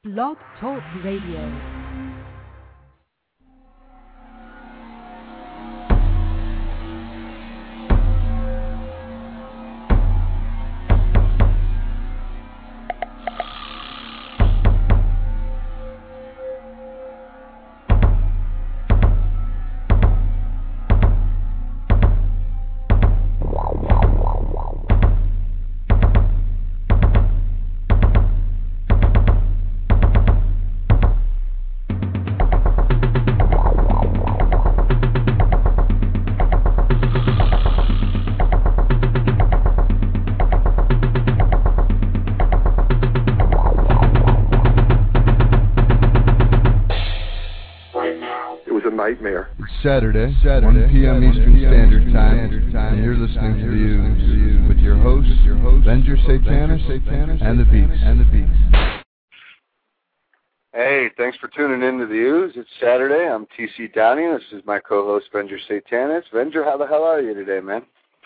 Blog Talk Radio. Saturday, 1 p.m. Eastern Standard Time, and you're listening to The Ooze with your host, Venger Satanis, and the Beats. Hey, thanks for tuning in to The Ooze. It's Saturday. I'm TC Downey. This is my co-host, Venger Satanis. Venger, how the hell are you today, man?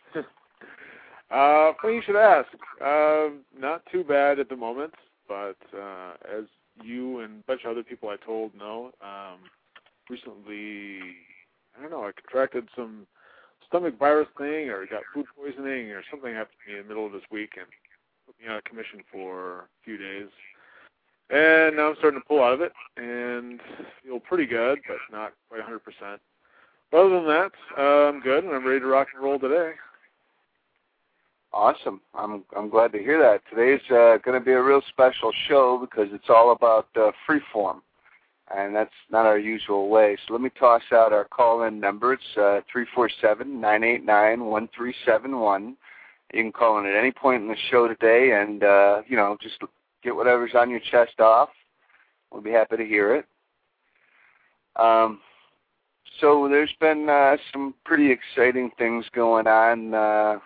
Funny you should ask. Not too bad at the moment, but as you and a bunch of other people I told know, recently, I don't know, I contracted some stomach virus thing or got food poisoning or something happened to me in the middle of this week and put me out of commission for a few days. And now I'm starting to pull out of it and feel pretty good, but not quite 100%. But other than that, I'm good and I'm ready to rock and roll today. Awesome. I'm glad to hear that. Today's going to be a real special show because it's all about freeform. And that's not our usual way. So let me toss out our call-in number. It's 347-989-1371. You can call in at any point in the show today and, just get whatever's on your chest off. We'll be happy to hear it. So there's been some pretty exciting things going on,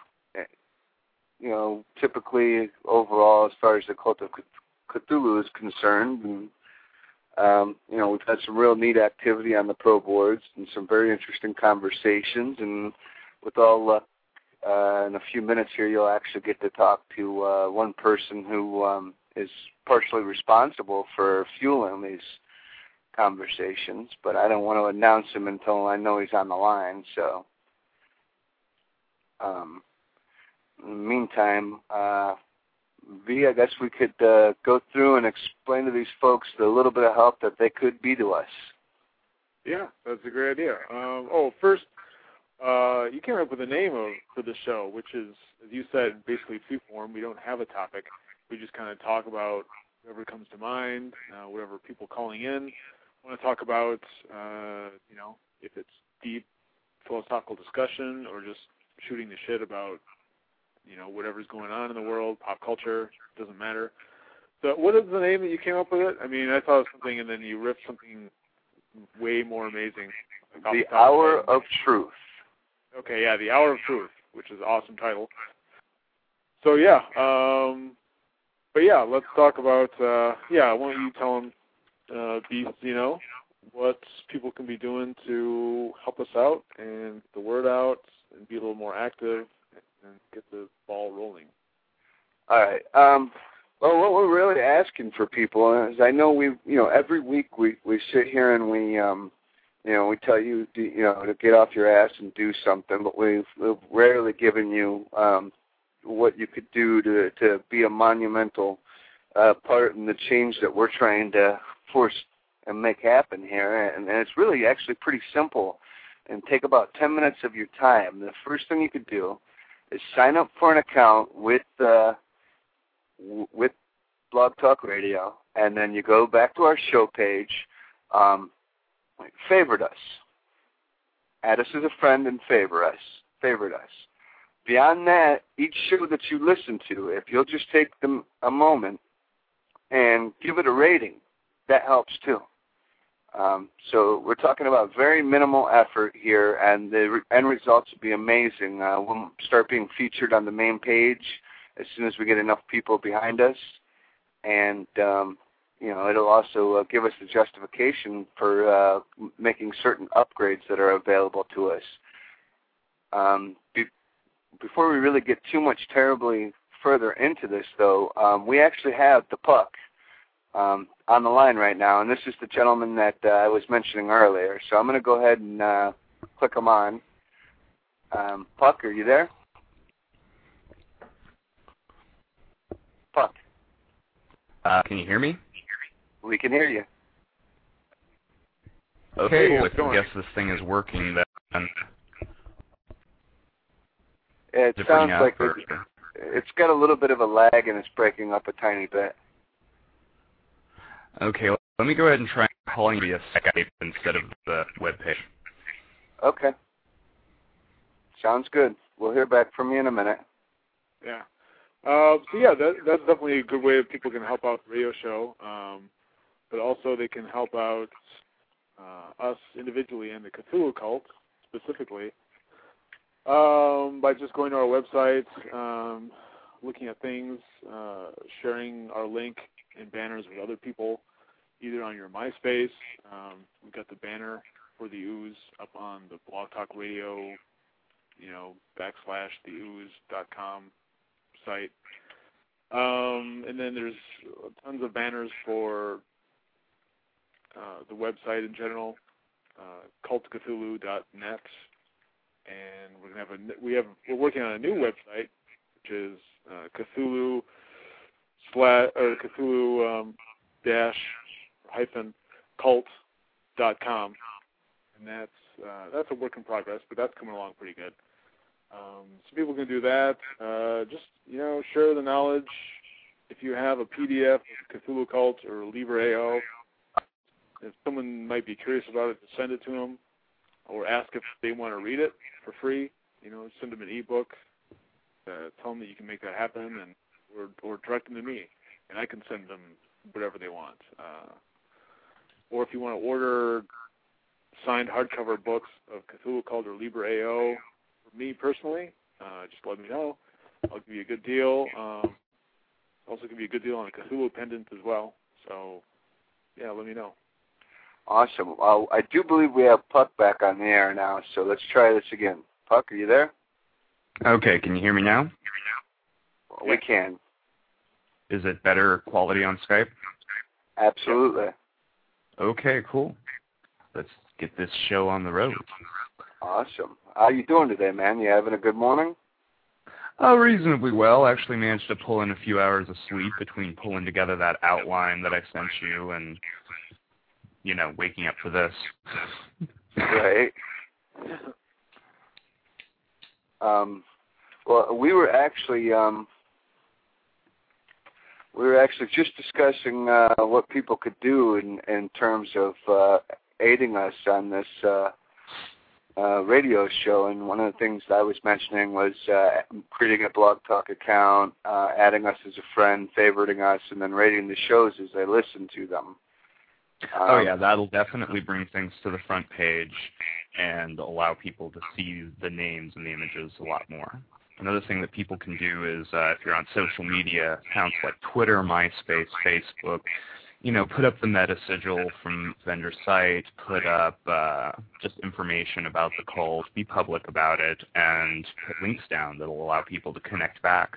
typically overall as far as the Cult of Cthulhu is concerned. And, we've had some real neat activity on the pro boards and some very interesting conversations. And with all luck, in a few minutes here, you'll actually get to talk to one person who is partially responsible for fueling these conversations. But I don't want to announce him until I know he's on the line. So, in the meantime, V, I guess we could go through and explain to these folks the little bit of help that they could be to us. Yeah, that's a great idea. First, you came up with a name for the show, which is, as you said, basically freeform. We don't have a topic. We just kind of talk about whatever comes to mind, whatever people calling in want to talk about, if it's deep philosophical discussion or just shooting the shit about whatever's going on in the world, pop culture, doesn't matter. So what is the name that you came up with it? I mean, I thought of something and then you riffed something way more amazing. The Hour of Truth. Okay, yeah, The Hour of Truth, which is an awesome title. So, yeah, let's talk about, why don't you tell them, Beasts, what people can be doing to help us out and get the word out and be a little more active and get the ball rolling. All right. Well, what we're really asking for people is, I know every week we sit here and we tell you, to get off your ass and do something, but we've rarely given you what you could do to be a monumental part in the change that we're trying to force and make happen here. And it's really actually pretty simple and take about 10 minutes of your time. The first thing you could do is sign up for an account with Blog Talk Radio, and then you go back to our show page, favorite us, add us as a friend, and favorite us. Beyond that, each show that you listen to, if you'll just take a moment and give it a rating, that helps too. So we're talking about very minimal effort here, and the end results will be amazing. We'll start being featured on the main page as soon as we get enough people behind us, and it'll also give us the justification for making certain upgrades that are available to us. Before we really get too much terribly further into this, though, we actually have the puck. on the line right now, and this is the gentleman that I was mentioning earlier. So I'm going to go ahead and click him on. Puck, are you there? Puck. Can you hear me? We can hear you. Okay, Hey, well, how's it going? I guess this thing is working then. It Is sounds bringing like up, it's got a little bit of a lag and it's breaking up a tiny bit. Okay, let me go ahead and try calling via Skype instead of the webpage. Okay. Sounds good. We'll hear back from you in a minute. Yeah. So yeah, that's definitely a good way that people can help out the radio show. But also they can help out us individually and the Cthulhu Cult specifically by just going to our website, looking at things, sharing our link and banners with other people, either on your MySpace. We've got the banner for the Ooze up on the Blog Talk Radio, /theooze.com site. And then there's tons of banners for the website in general, cultcthulhu.net, and we're working on a new website, which is Cthulhu-cult.com, and that's a work in progress, but that's coming along pretty good. So people can do that. Just share the knowledge. If you have a PDF of Cthulhu Cult or Libre.AO, if someone might be curious about it, send it to them, or ask if they want to read it for free. Send them an ebook. Tell them that you can make that happen, or direct them to me, and I can send them whatever they want. Or if you want to order signed hardcover books of Cthulhu Cult or Libre.AO, for me personally, just let me know. I'll give you a good deal. Also give you a good deal on a Cthulhu pendant as well. So, yeah, let me know. Awesome. I do believe we have Puck back on the air now, so let's try this again. Puck, are you there? Okay, can you hear me now? We can. Is it better quality on Skype? Absolutely. Okay, cool. Let's get this show on the road. Awesome. How you doing today, man? You having a good morning? Oh, reasonably well. Actually managed to pull in a few hours of sleep between pulling together that outline that I sent you and, waking up for this. Right. Well, we were actually just discussing what people could do in terms of aiding us on this radio show, and one of the things that I was mentioning was creating a Blog Talk account, adding us as a friend, favoriting us, and then rating the shows as I listen to them. Oh yeah, that'll definitely bring things to the front page and allow people to see the names and the images a lot more. Another thing that people can do is if you're on social media accounts like Twitter, MySpace, Facebook, put up the meta sigil from vendor site, put up just information about the cult, be public about it, and put links down that will allow people to connect back.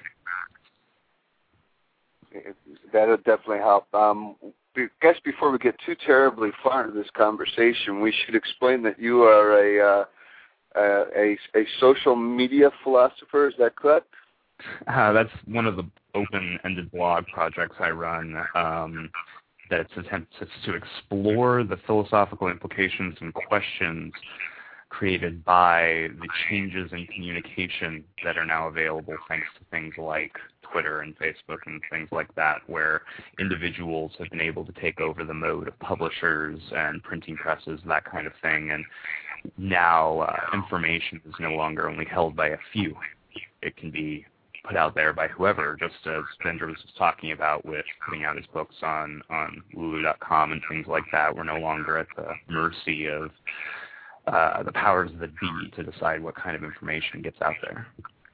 That would definitely help. I guess before we get too terribly far into this conversation, we should explain that you are a social media philosopher. Is that correct? That's one of the open-ended blog projects I run. That attempts to explore the philosophical implications and questions created by the changes in communication that are now available thanks to things like Twitter and Facebook and things like that, where individuals have been able to take over the mode of publishers and printing presses, that kind of thing, and now information is no longer only held by a few. It can be put out there by whoever, just as Bender was talking about with putting out his books on Lulu.com and things like that. We're no longer at the mercy of the powers that be to decide what kind of information gets out there.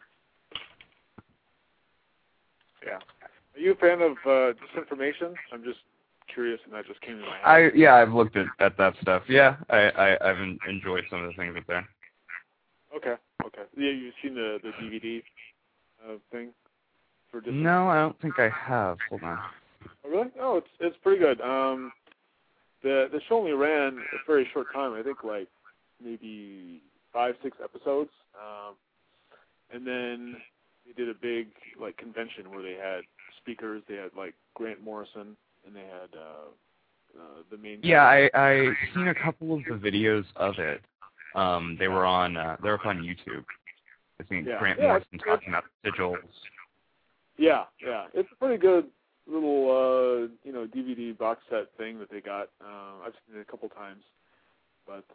Yeah. Are you a fan of disinformation? I'm just curious, and that just came to my head. I've looked at that stuff. Yeah, I've enjoyed some of the things up there. Okay. Yeah, you've seen the DVD thing? No, I don't think I have. Hold on. Oh, really? Oh, it's pretty good. The show only ran a very short time. I think like maybe 5-6 episodes, and then they did a big like convention where they had speakers. They had like Grant Morrison, and they had the main. Yeah, I seen a couple of the videos of it. They were on YouTube. I think Grant Morrison talking about sigils. Yeah, it's a pretty good little DVD box set thing that they got. I've seen it a couple times, but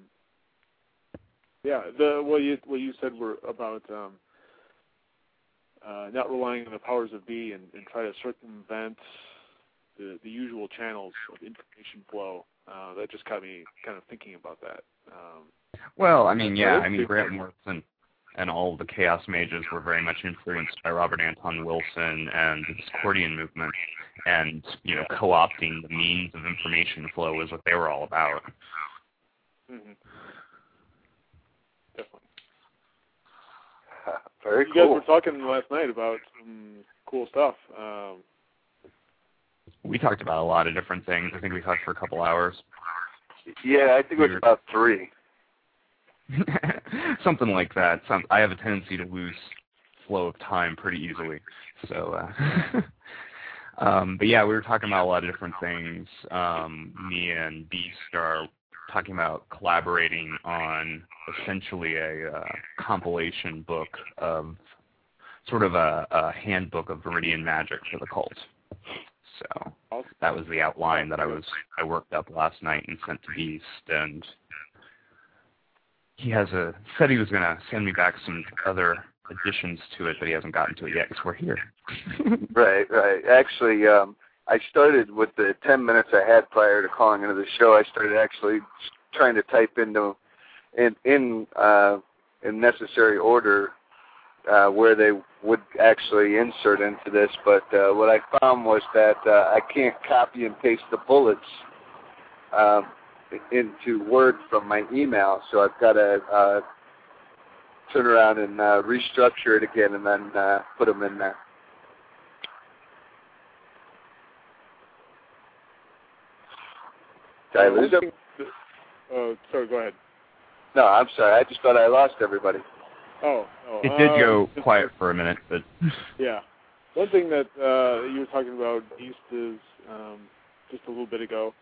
what you said were about not relying on the powers of be and try to circumvent the usual channels of information flow. That just got me kind of thinking about that. Grant Morrison and all of the Chaos Mages were very much influenced by Robert Anton Wilson and the Discordian movement, and co-opting the means of information flow is what they were all about. Mm-hmm. Definitely. Very cool. You guys were talking last night about some cool stuff. We talked about a lot of different things. I think we talked for a couple hours. Yeah, I think it was about 3. Something like that. I have a tendency to lose flow of time pretty easily. So, but yeah, we were talking about a lot of different things. Me and Beast are talking about collaborating on essentially a compilation book of sort of a handbook of Viridian magic for the cult. So that was the outline that I worked up last night and sent to Beast, and he said he was going to send me back some other additions to it, but he hasn't gotten to it yet because we're here. Right. Actually, I started with the 10 minutes I had prior to calling into the show. I started actually trying to type in necessary order where they would actually insert into this, but what I found was that I can't copy and paste the bullets into Word from my email, so I've got to turn around and restructure it again and then put them in there. Did I lose them? Sorry, go ahead. No, I'm sorry. I just thought I lost everybody. It did go quiet for a minute, but yeah. One thing that you were talking about, Beast, is just a little bit ago,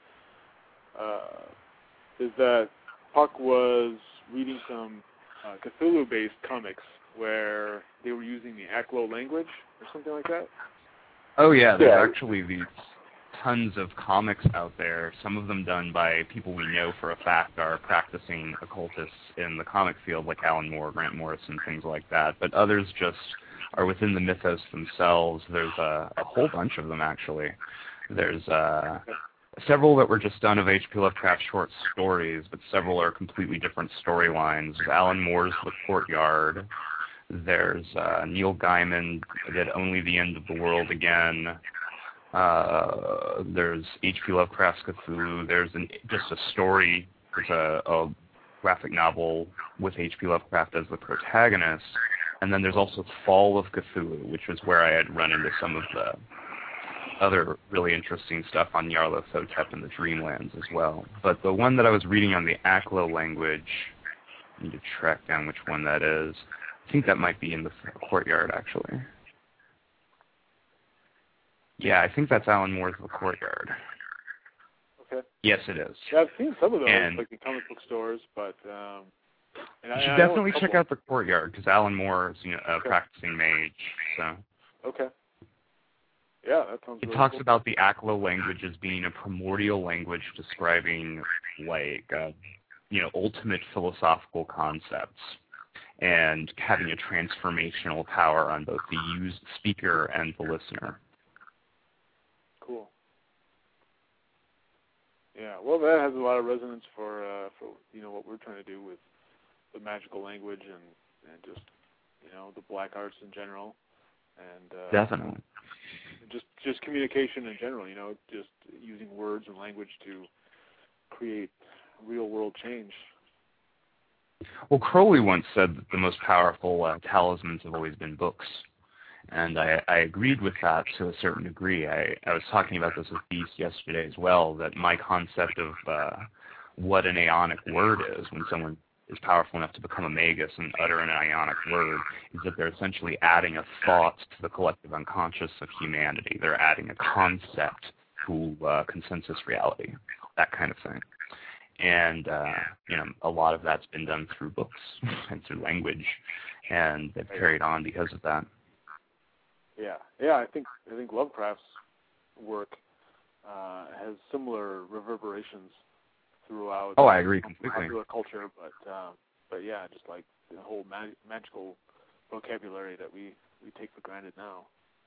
is that Puck was reading some Cthulhu-based comics where they were using the Aklo language or something like that. Oh yeah, there's actually these tons of comics out there, some of them done by people we know for a fact are practicing occultists in the comic field, like Alan Moore, Grant Morrison, things like that, but others just are within the mythos themselves. There's a whole bunch of them, actually. There's several that were just done of H.P. Lovecraft short stories, but several are completely different storylines. Alan Moore's The Courtyard. There's Neil Gaiman did Only the End of the World Again. There's H.P. Lovecraft's Cthulhu. There's just a story. There's a graphic novel with H.P. Lovecraft as the protagonist. And then there's also Fall of Cthulhu, which was where I had run into some of the other really interesting stuff on Nyarlathotep and the Dreamlands as well. But the one that I was reading on the Aklo language, I need to track down which one that is. I think that might be in the Courtyard, actually. Yeah, I think that's Alan Moore's The Courtyard. Okay. Yes, it is. Yeah, I've seen some of those, like in comic book stores, but... you should definitely check out The Courtyard, because Alan Moore is a practicing mage. So. Okay. Yeah, that sounds really talks cool. about the Aklo language as being a primordial language describing, ultimate philosophical concepts and having a transformational power on both the used speaker and the listener. Cool. Yeah, well, that has a lot of resonance for what we're trying to do with the magical language and just the black arts in general, and definitely just communication in general. Just using words and language to create real world change. Well, Crowley once said that the most powerful talismans have always been books, And I agreed with that to a certain degree. I was talking about this with Beast yesterday as well, that my concept of what an ionic word is, when someone is powerful enough to become a magus and utter an ionic word, is that they're essentially adding a thought to the collective unconscious of humanity. They're adding a concept to consensus reality, that kind of thing. And a lot of that's been done through books and through language, and they've carried on because of that. Yeah. I think Lovecraft's work has similar reverberations throughout. Oh, I agree completely. Popular culture, but yeah, just like the whole magical vocabulary that we take for granted now.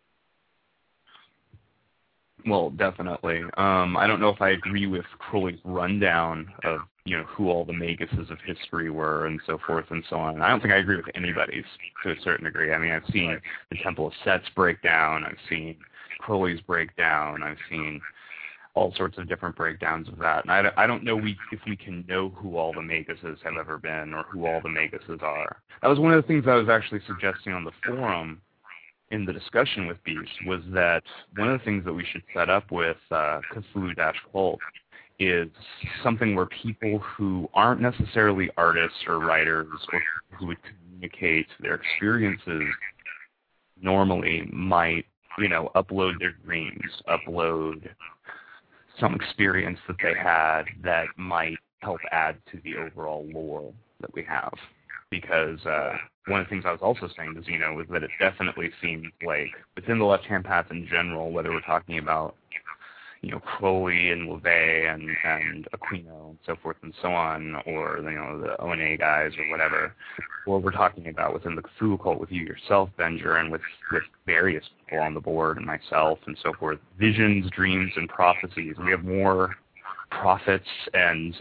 Well, definitely. I don't know if I agree with Crowley's rundown of who all the maguses of history were and so forth and so on. I don't think I agree with anybody's to a certain degree. I mean, I've seen the Temple of Set's breakdown. I've seen Crowley's breakdown. I've seen all sorts of different breakdowns of that. And I don't know if we can know who all the maguses have ever been or who all the maguses are. That was one of the things I was actually suggesting on the forum in the discussion with Beast, was that one of the things that we should set up with Cthulhu-Cult is something where people who aren't necessarily artists or writers or who would communicate their experiences normally might, upload their dreams, upload some experience that they had that might help add to the overall lore that we have. Because one of the things I was also saying to Zeno was that it definitely seems like within the left-hand path in general, whether we're talking about, Crowley and LaVey and Aquino and so forth and so on, or, the ONA guys or whatever, or we're talking about within the Cthulhu cult with you yourself, Venger, and with various people on the board and myself and so forth, visions, dreams, and prophecies. We have more prophets and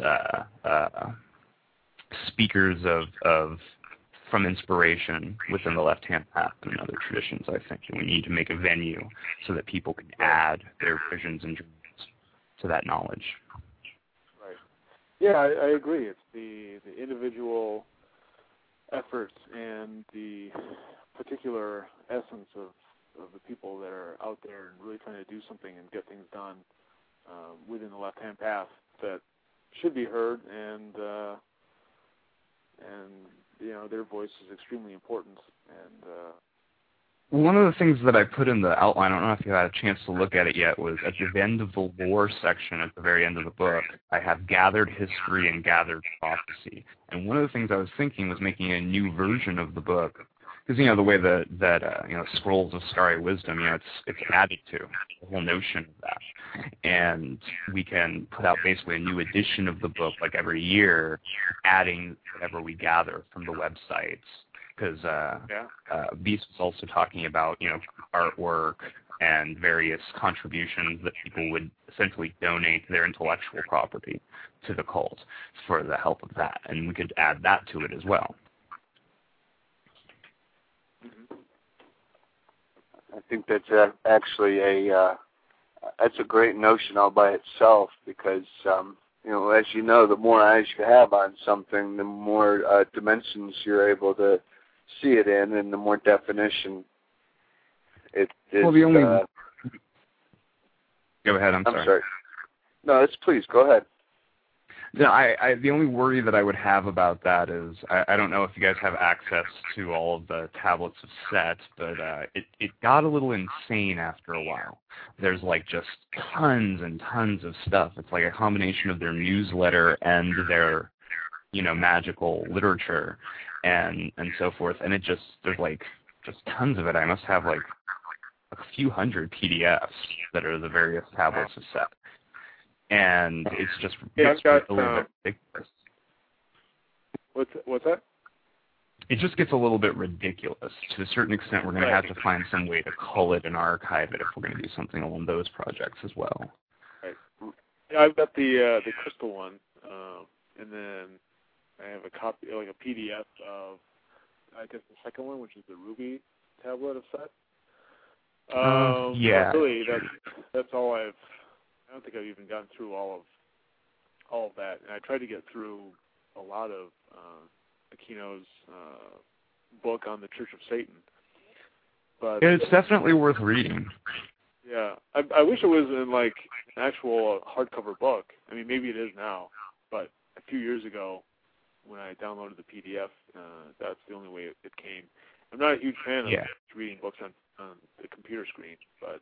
speakers of from inspiration within the left-hand path and other traditions, I think. And we need to make a venue so that people can add their visions and dreams to that knowledge. Right. Yeah, I agree. It's the individual efforts and the particular essence of the people that are out there and really trying to do something and get things done within the left-hand path that should be heard, and their voice is extremely important. And one of the things that I put in the outline, I don't know if you had a chance to look at it yet, was at the end of the lore section at the very end of the book, I have gathered history and gathered prophecy. And one of the things I was thinking was making a new version of the book, because the way that Scrolls of Starry Wisdom, it's added to the whole notion of that. And we can put out basically a new edition of the book like every year, adding whatever we gather from the websites. Because Beast was also talking about artwork and various contributions that people would essentially donate their intellectual property to the cult for the help of that, and we could add that to it as well. I think that's actually that's a great notion all by itself, because as you know, the more eyes you have on something, the more dimensions you're able to see it in, and the more definition it is. Well, the only go ahead. I'm sorry. No, please go ahead. No, the only worry that I would have about that is I don't know if you guys have access to all of the tablets of Set, but it got a little insane after a while. There's just tons and tons of stuff. It's like a combination of their newsletter and their magical literature and so forth, and there's just tons of it. I must have a few hundred PDFs that are the various tablets of Set. And it's just a little bit ridiculous. What's that? It just gets a little bit ridiculous. To a certain extent, we're going to have to find some way to cull it and archive it if we're going to do something along those projects as well. Right. Yeah, I've got the crystal one, and then I have a copy, a PDF of, I guess, the second one, which is the Ruby tablet of Set. Yeah. Really, that's all I don't think I've even gotten through all of that. And I tried to get through a lot of Aquino's book on the Church of Satan. But it's definitely worth reading. yeah, I wish it was in like an actual hardcover book. I mean, maybe it is now, but a few years ago, when I downloaded the PDF, that's the only way it came. I'm not a huge fan of reading books on the computer screen, but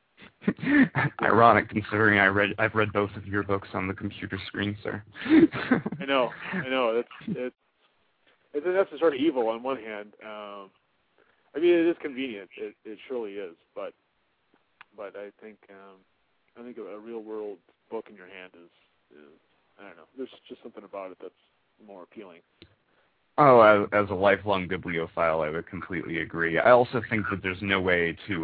ironic considering I've read both of your books on the computer screen, sir. I know. That's a sort of evil on one hand. I mean, it is convenient. It surely is, but I think a real world book in your hand is I don't know. There's just something about it that's more appealing. Oh, as a lifelong bibliophile, I would completely agree. I also think that there's no way to.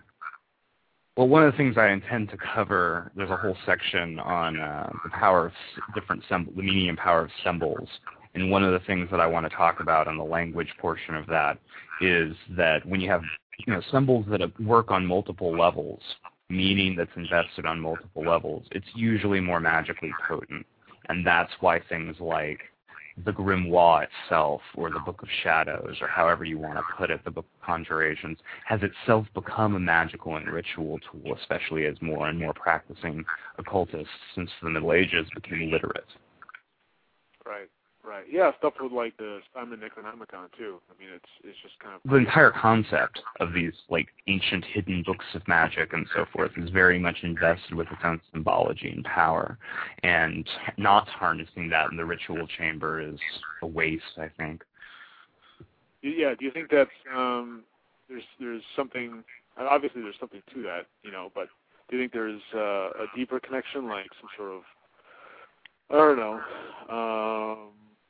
Well, one of the things I intend to cover, there's a whole section on the power of the meaning and power of symbols. And one of the things that I want to talk about on the language portion of that is that when you have symbols that work on multiple levels, meaning that's invested on multiple levels, it's usually more magically potent. And that's why things like the Grimoire itself, or the Book of Shadows, or however you want to put it, the Book of Conjurations, has itself become a magical and ritual tool, especially as more and more practicing occultists since the Middle Ages became literate. Right. Yeah, stuff with like the Simon Necronomicon too. I mean, it's just kind of the entire concept of these like ancient hidden books of magic and so forth is very much invested with its own symbology and power, and not harnessing that in the ritual chamber is a waste, I think. Yeah. Do you think that there's something? Obviously, there's something to that, but do you think there's a deeper connection, like some sort of, I don't know,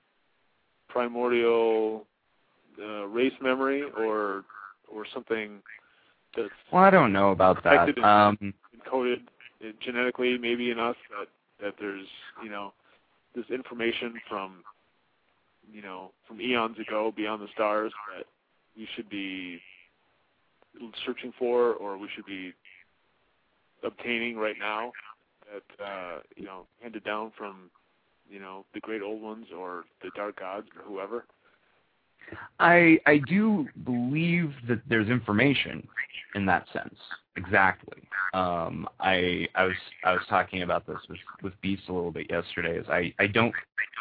primordial race memory, or something that's I don't know about that. Encoded genetically, maybe in us, that there's this information from eons ago, beyond the stars, that we should be searching for, or we should be obtaining right now, that handed down from the great old ones, or the dark gods, or whoever. I do believe that there's information in that sense. Exactly. I was talking about this with Beast a little bit yesterday. I don't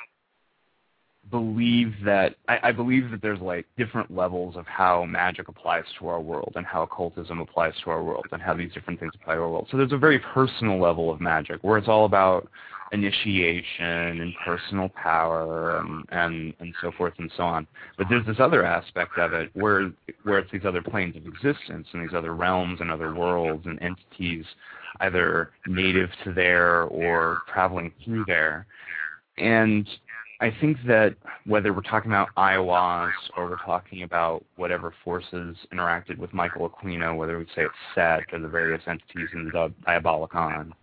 believe that I believe that there's like different levels of how magic applies to our world, and how occultism applies to our world, and how these different things apply to our world. So there's a very personal level of magic where it's all about initiation and personal power and so forth and so on. But there's this other aspect of it where it's these other planes of existence and these other realms and other worlds and entities, either native to there or traveling through there. And I think that whether we're talking about Aiwass, or we're talking about whatever forces interacted with Michael Aquino, whether we say it's Set or the various entities in the Diabolicon,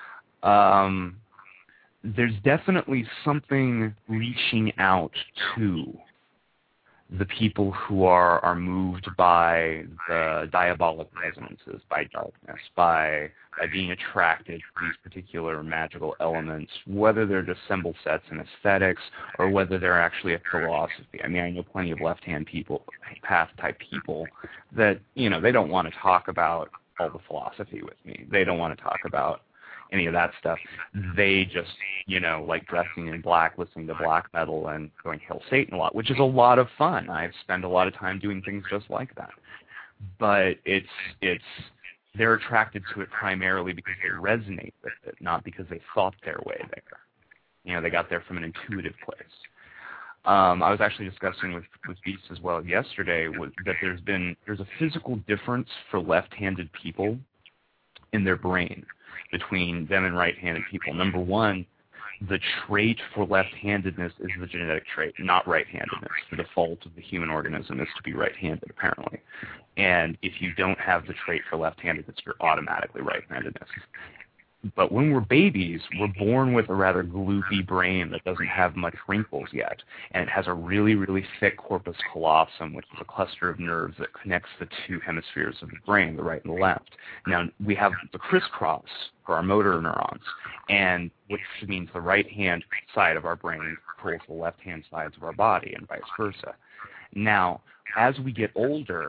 there's definitely something reaching out to the people who are moved by the diabolic resonances, by darkness, by being attracted to these particular magical elements, whether they're just symbol sets and aesthetics, or whether they're actually a philosophy. I mean, I know plenty of left-hand people, path-type people, that, they don't want to talk about all the philosophy with me. They don't want to talk about any of that stuff. They just, like dressing in black, listening to black metal, and going Hail Satan a lot, which is a lot of fun. I've spent a lot of time doing things just like that. But they're attracted to it primarily because they resonate with it, not because they thought their way there. They got there from an intuitive place. I was actually discussing with Beast as well yesterday that there's a physical difference for left-handed people in their brain between them and right-handed people. Number one, the trait for left-handedness is the genetic trait, not right-handedness. The default of the human organism is to be right-handed, apparently. And if you don't have the trait for left-handedness, you're automatically right-handedness. But when we're babies, we're born with a rather gloopy brain that doesn't have much wrinkles yet. And it has a really, really thick corpus callosum, which is a cluster of nerves that connects the two hemispheres of the brain, the right and the left. Now, we have the crisscross for our motor neurons, and which means the right-hand side of our brain pulls the left-hand sides of our body, and vice versa. Now, as we get older,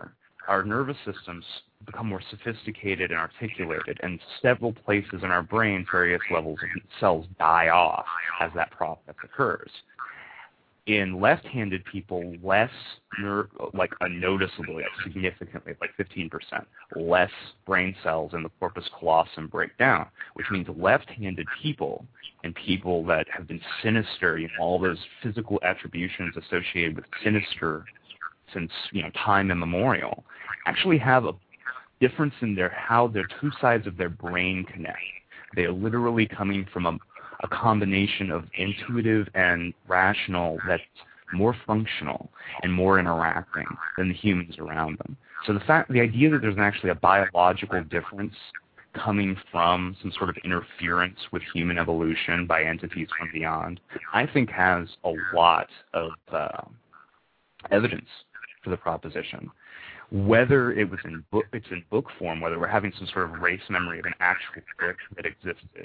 our nervous systems become more sophisticated and articulated, and several places in our brain, various levels of cells die off as that process occurs. In left-handed people, less, noticeably, significantly, like 15%, less brain cells in the corpus callosum break down, which means left-handed people and people that have been sinister, all those physical attributions associated with sinister since time immemorial, actually have a difference in how their two sides of their brain connect. They are literally coming from a combination of intuitive and rational that's more functional and more interacting than the humans around them. So the idea that there's actually a biological difference coming from some sort of interference with human evolution by entities from beyond, I think has a lot of evidence for the proposition. Whether it's in book form, whether we're having some sort of race memory of an actual book that existed,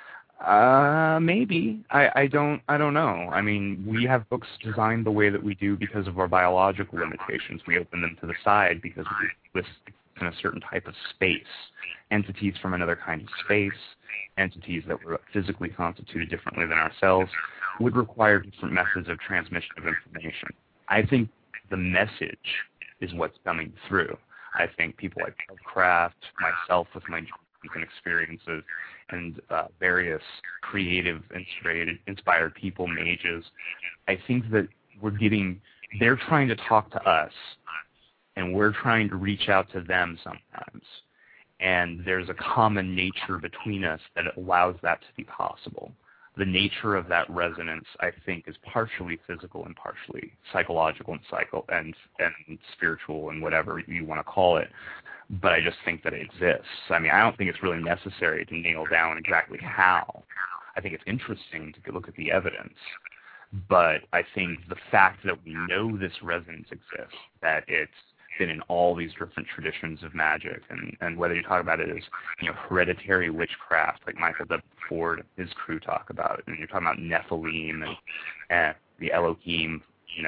maybe. I don't know. I mean, we have books designed the way that we do because of our biological limitations. We open them to the side because we exist in a certain type of space. Entities from another kind of space, entities that were physically constituted differently than ourselves, would require different methods of transmission of information. I think the message is what's coming through. I think people like Lovecraft, myself with my and experiences, and various creative, inspired people, mages, I think that they're trying to talk to us, and we're trying to reach out to them sometimes. And there's a common nature between us that allows that to be possible. The nature of that resonance, I think, is partially physical and partially psychological and spiritual and whatever you want to call it. But I just think that it exists. I mean, I don't think it's really necessary to nail down exactly how. I think it's interesting to look at the evidence. But I think the fact that we know this resonance exists, that it's been in all these different traditions of magic, and whether you talk about it as hereditary witchcraft, like Michael W. Ford and his crew talk about it, and you're talking about Nephilim and the Elohim,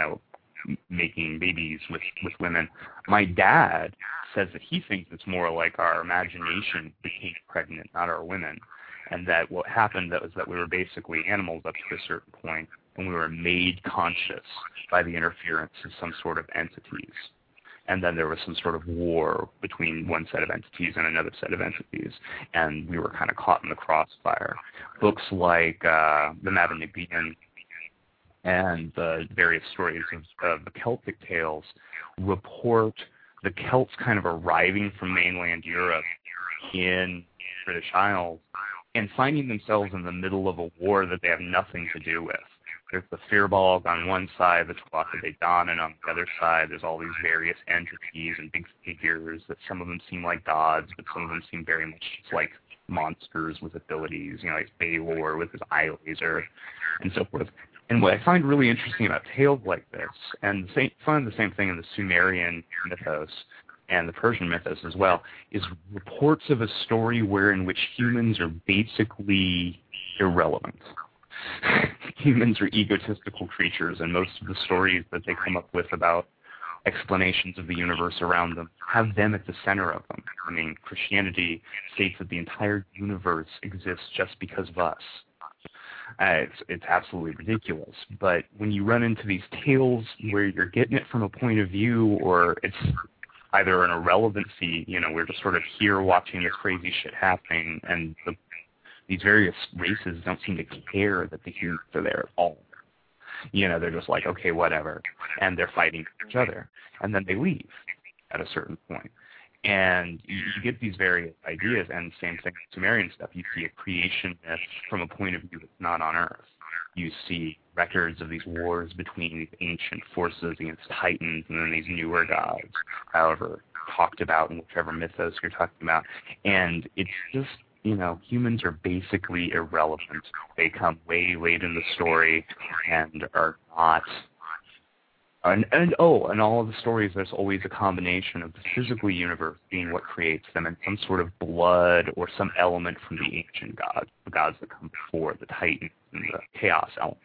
making babies with women. My dad says that he thinks it's more like our imagination became pregnant, not our women, and that what happened was that we were basically animals up to a certain point, and we were made conscious by the interference of some sort of entities. And then there was some sort of war between one set of entities and another set of entities, and we were kind of caught in the crossfire. Books like The Mabinogion and the various stories of the Celtic tales report the Celts kind of arriving from mainland Europe in British Isles and finding themselves in the middle of a war that they have nothing to do with. There's the Firbolg on one side, the Tuatha De Danann, and on the other side there's all these various entities and big figures that some of them seem like gods, but some of them seem very much like monsters with abilities, like Baelor with his eye laser and so forth. And what I find really interesting about tales like this, and find the same thing in the Sumerian mythos and the Persian mythos as well, is reports of a story in which humans are basically irrelevant. Humans are egotistical creatures, and most of the stories that they come up with about explanations of the universe around them have them at the center of them. I mean, Christianity states that the entire universe exists just because of us. It's absolutely ridiculous. But when you run into these tales where you're getting it from a point of view, or it's either an irrelevancy, we're just sort of here watching this crazy shit happening, and these various races don't seem to care that the humans are there at all. They're just like, okay, whatever, and they're fighting each other, and then they leave at a certain point. And you get these various ideas, and same thing with Sumerian stuff. You see a creation myth from a point of view that's not on Earth. You see records of these wars between these ancient forces against Titans and then these newer gods, however talked about in whichever mythos you're talking about. And it's just, humans are basically irrelevant. They come way late in the story and are not... And all of the stories, there's always a combination of the physical universe being what creates them, and some sort of blood or some element from the ancient gods, the gods that come before, the Titans and the chaos elements.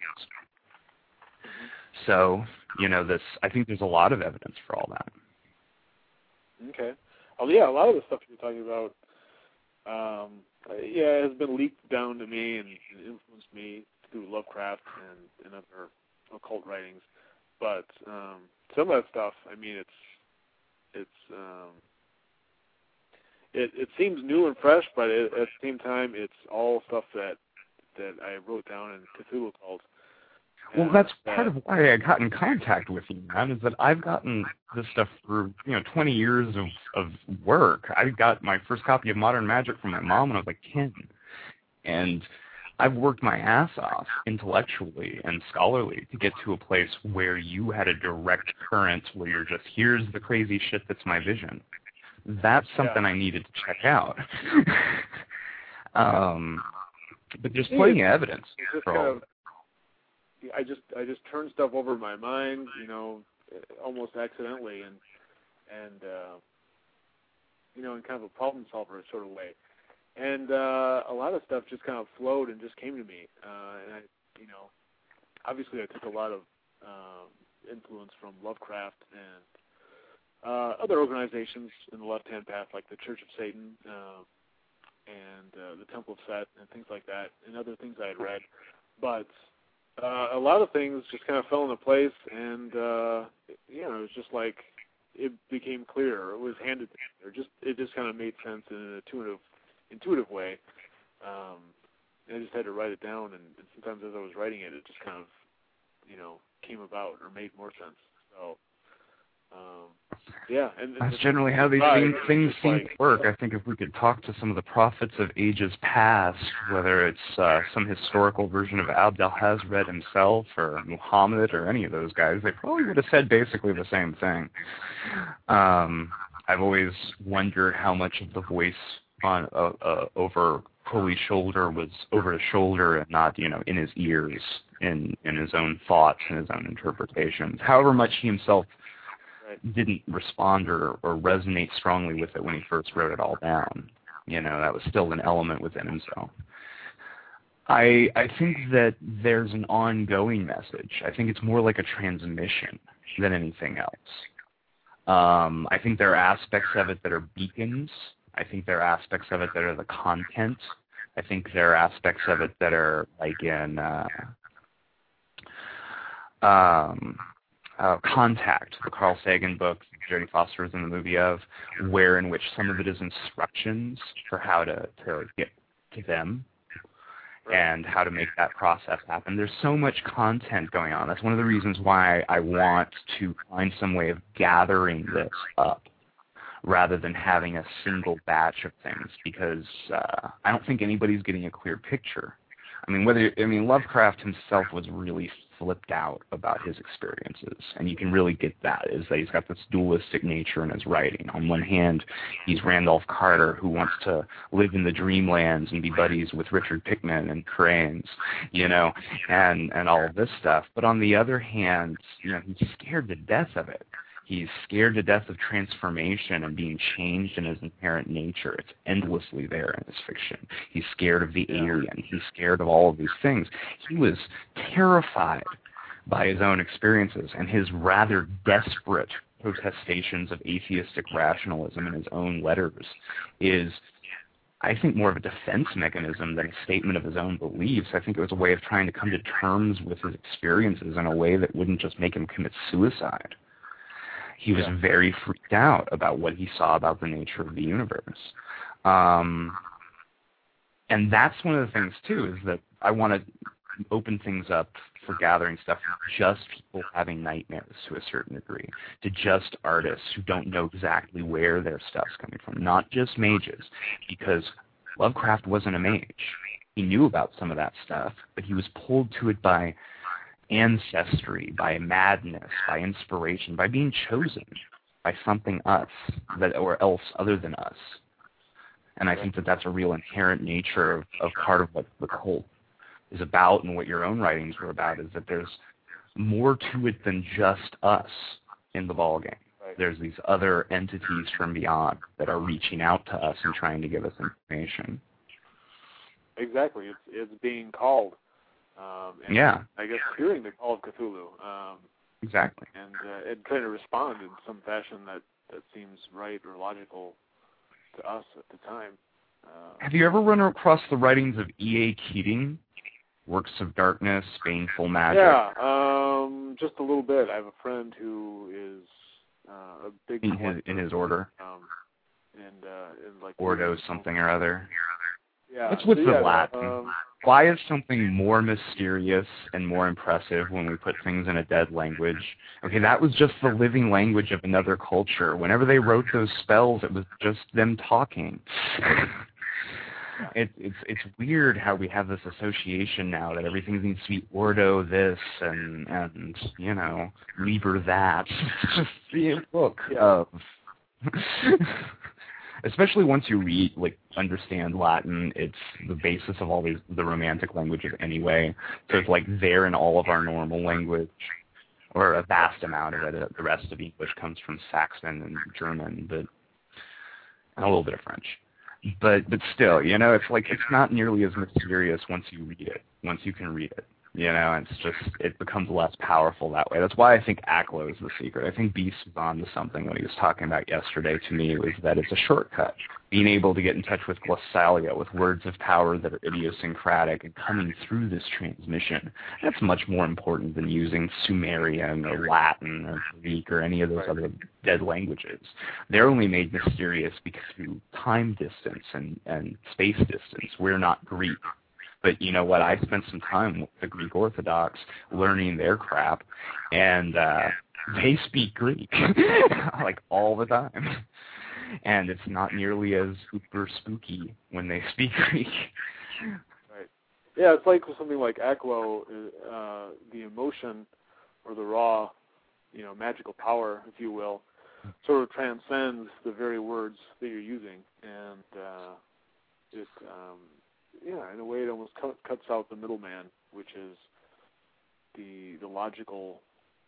So, I think there's a lot of evidence for all that. Okay. Oh, yeah, a lot of the stuff you're talking about, has been leaked down to me and influenced me through Lovecraft and other occult writings. But some of that stuff, I mean, it seems new and fresh, but at the same time, it's all stuff that I wrote down in Cthulhu Cult. Well, that's part of why I got in contact with you, man, is that I've gotten this stuff through, 20 years of work. I got my first copy of Modern Magic from my mom when I was like 10. And I've worked my ass off intellectually and scholarly to get to a place where you had a direct current where you're just, here's the crazy shit that's my vision. That's something I needed to check out. But there's plenty of evidence. I just turn stuff over in my mind, almost accidentally, and in kind of a problem solver sort of way. And a lot of stuff just kind of flowed and just came to me. And I, obviously I took a lot of influence from Lovecraft and other organizations in the left-hand path, like the Church of Satan and the Temple of Set and things like that, and other things I had read. But a lot of things just kind of fell into place, and it was just like it became clear. It was handed to me. It just kind of made sense in an intuitive way. I just had to write it down, and sometimes as I was writing it, it just kind of came about or made more sense. So and that's generally how these things seem to work. I think if we could talk to some of the prophets of ages past, whether it's some historical version of Abd al-Hazred himself or Muhammad or any of those guys, they probably would have said basically the same thing. I've always wondered how much of the voice on over Crowley's shoulder was over his shoulder and not, in his ears, in his own thoughts and his own interpretations. However much he himself didn't respond or resonate strongly with it when he first wrote it all down. That was still an element within himself. I think that there's an ongoing message. I think it's more like a transmission than anything else. I think there are aspects of it that are beacons. I think there are aspects of it that are the content. I think there are aspects of it that are like in Contact, the Carl Sagan book Jodie Foster is in the movie of, where in which some of it is instructions for how to get to them and how to make that process happen. There's so much content going on. That's one of the reasons why I want to find some way of gathering this up rather than having a single batch of things, because I don't think anybody's getting a clear picture. Lovecraft himself was really flipped out about his experiences, and you can really get that, is that he's got this dualistic nature in his writing. On one hand, he's Randolph Carter, who wants to live in the dreamlands and be buddies with Richard Pickman and Cranes, and all of this stuff. But on the other hand, he's scared to death of it. He's scared to death of transformation and being changed in his inherent nature. It's endlessly there in his fiction. He's scared of the alien. He's scared of all of these things. He was terrified by his own experiences, and his rather desperate protestations of atheistic rationalism in his own letters is, I think, more of a defense mechanism than a statement of his own beliefs. I think it was a way of trying to come to terms with his experiences in a way that wouldn't just make him commit suicide. He was very freaked out about what he saw about the nature of the universe. And that's one of the things, too, is that I want to open things up for gathering stuff for just people having nightmares to a certain degree, to just artists who don't know exactly where their stuff's coming from, not just mages, because Lovecraft wasn't a mage. He knew about some of that stuff, but he was pulled to it by ancestry, by madness, by inspiration, by being chosen by something or else other than us. And I think that that's a real inherent nature of part of what the cult is about, and what your own writings were about, is that there's more to it than just us in the ballgame. Right. There's these other entities from beyond that are reaching out to us and trying to give us information. Exactly. It's being called. I guess hearing the call of Cthulhu. Exactly. And trying to respond in some fashion that seems right or logical to us at the time. Have you ever run across the writings of E.A. Keating? Works of Darkness, Baneful Magic? Yeah, just a little bit. I have a friend who is a big in his order. And like Ordo something or other. Yeah. What's with the Latin? Why is something more mysterious and more impressive when we put things in a dead language? Okay, that was just the living language of another culture. Whenever they wrote those spells, it was just them talking. It's weird how we have this association now that everything needs to be Ordo this and Liber that. It's just the book of... Especially once you understand Latin, it's the basis of all the Romantic languages anyway. So it's like there in all of our normal language, or a vast amount of it. The rest of English comes from Saxon and German, and a little bit of French. But still, it's not nearly as mysterious once you read it, once you can read it. It becomes less powerful that way. That's why I think Aklo is the secret. I think Beast was on to something when he was talking about yesterday to me, was that it's a shortcut. Being able to get in touch with glossalia, with words of power that are idiosyncratic and coming through this transmission, that's much more important than using Sumerian or Latin or Greek or any of those other dead languages. They're only made mysterious because through time distance and space distance. We're not Greek. But you know what? I spent some time with the Greek Orthodox learning their crap, and they speak Greek, like all the time. And it's not nearly as super spooky when they speak Greek. Right. Yeah, it's like something like Aklo, the emotion or the raw, magical power, if you will, sort of transcends the very words that you're using. And in a way, it almost cuts out the middleman, which is the logical,